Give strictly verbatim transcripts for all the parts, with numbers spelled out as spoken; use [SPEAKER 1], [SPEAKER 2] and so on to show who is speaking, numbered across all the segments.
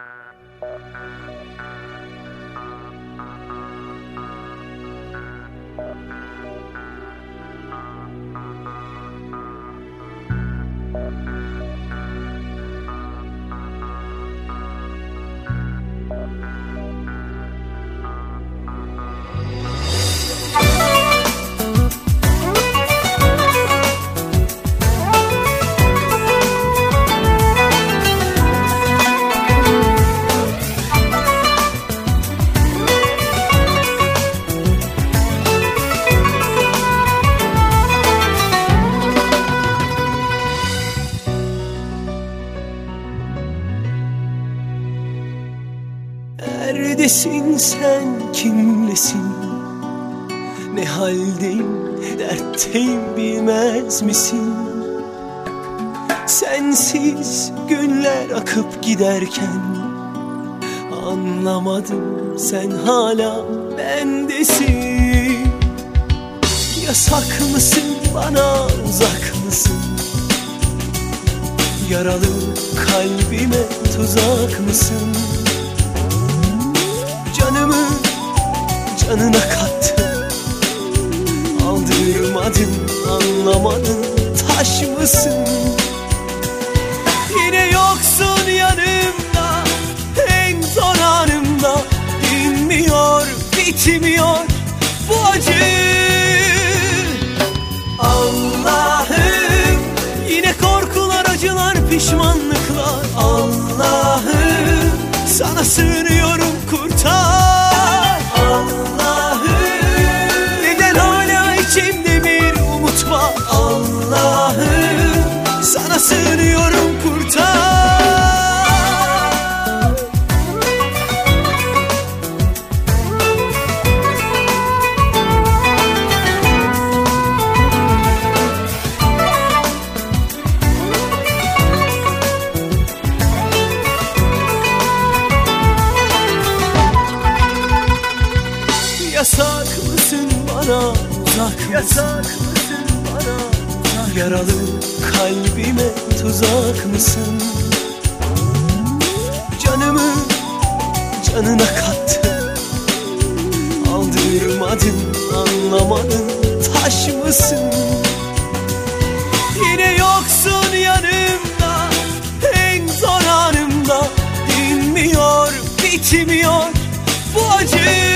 [SPEAKER 1] Neredesin sen, kimlesin? Ne haldeyim, dertteyim bilmez misin? Sensiz günler akıp giderken anlamadım, sen hala bendesin. Yasak mısın bana, uzak mısın? Yaralı kalbime tuzak mısın? Canımı canına kattın, aldırmadın, anlamadın, taş mısın? Yine yoksun yanımda, en zor anımda. Dinmiyor, bitmiyor bu acı. Allah'ım, yine korkular, acılar, pişmanlıklar. Allah'ım, sana sığınıyorum, kurtar. Allah'ım, neden hala içimde bir umut var? Allah'ım, sana sığınıyorum, kurtar. Yasak mısın bana, uzak mısın? Yasak mısın bana, uzak? Yaralı kalbime tuzak mısın? Canımı canına kattın, aldırmadın, anlamadın, taş mısın? Yine yoksun yanımda, en zor anımda. Dinmiyor, bitmiyor bu acı.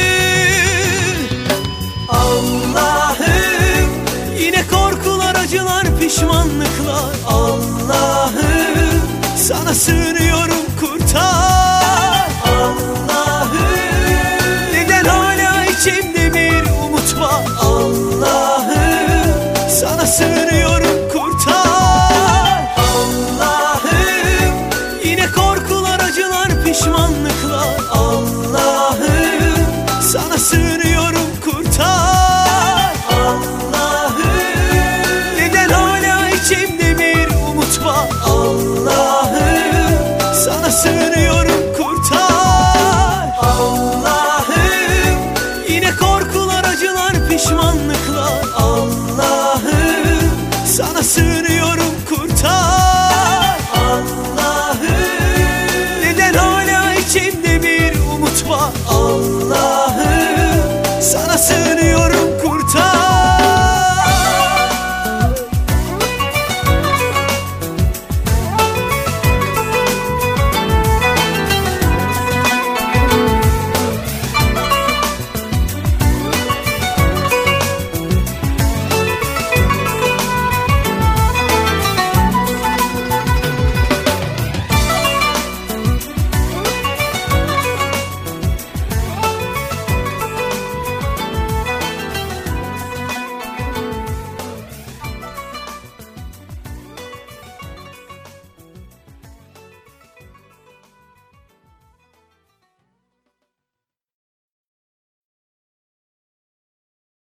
[SPEAKER 1] Allah'ım, yine korkular, acılar, pişmanlıklar. Allah'ım, sana sığınıyorum, kurtar. Allah'ım, neden hala içimde bir umut var? Allah'ım, sana sığınıyorum, kurtar. Allah'ım, yine korkular, acılar, pişmanlıklar. Allah'ım, sana sığınıyorum, kurtar. Allah'ım, neden hala içimde bir umut var? Allah'ım, sana sığınıyorum.